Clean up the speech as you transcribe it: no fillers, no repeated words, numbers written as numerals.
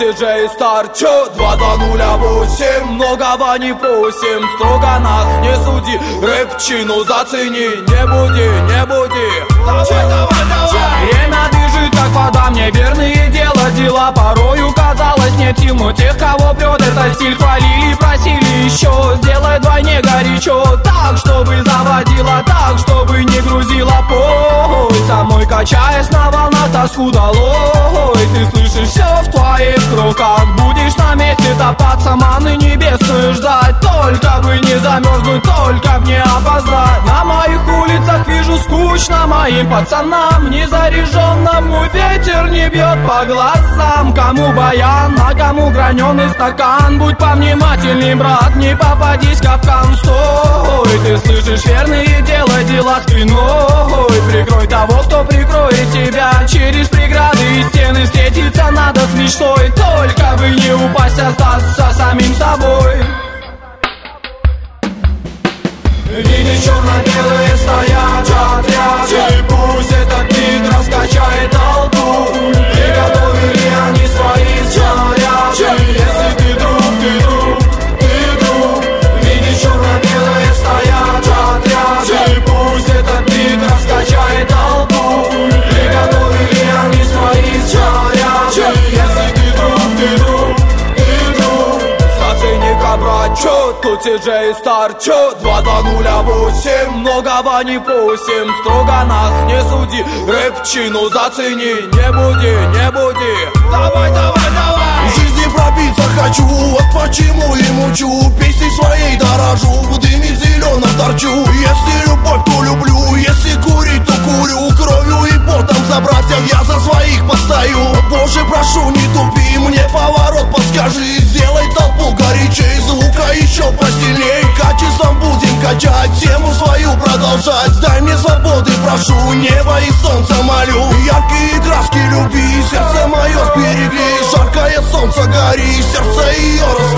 диджей стар, чё? 2-2-0-8, многого не просим, строго нас не суди, рэп-чину зацени, не буди. Время бежит, как вода, мне верные дела порою казалось нет сил, но тех, кого прет этот стиль, хвалили, просили еще, сделай вдвойне горячо, так, чтобы заводила, так, чтобы не грузила пой, самой качаясь на волнах тоску долой. Ты слышишь все в твоих руках, будешь на месте топаться, маны небесную ждать, только бы не замерзнуть, только б не опоздать. На моих улицах вижу скучно моим пацанам, незаряженному ветер не бьет по глазам. Кому баян, а кому граненый стакан, будь повнимательней, брат, не попадись в капкан. Стой, ты слышишь верные дела спиной, прикрой того, кто прикроет тебя. Через преграды и стены встретиться надо с мечтой, только бы не упасть, остаться самим собой. Видишь, черно-белые стоят в отряде, пусть этот бит раскачает толпу. Приготовили они свои снаряды, если ты друг. Видишь, черно-белые стоят в отряде, пусть этот бит раскачает толпу. Приготовили они свои снаряды, если ты друг. Зацени-ка, брат, чё? Тут диджей стар, чё? 2-2-0-8, многого не просим, строго нас не суди, рэп-чину зацени, не буди. Давай. В жизни пробиться хочу, вот почему и мучу, песней своей дорожу, в дыме зеленом торчу. Если любовь, то люблю, если курить, то курю, кровью и потом за братьев я за своих постою. Боже, прошу, не тупи, мне поворот подскажи, сделай толпу горячей, звука еще посильней, качеством будем качать, тему свою продолжать. Дай мне свободы, прошу, небо и солнце молю, яркие краски любви, сердце мое сберегли, жаркое солнце гори, сердце ее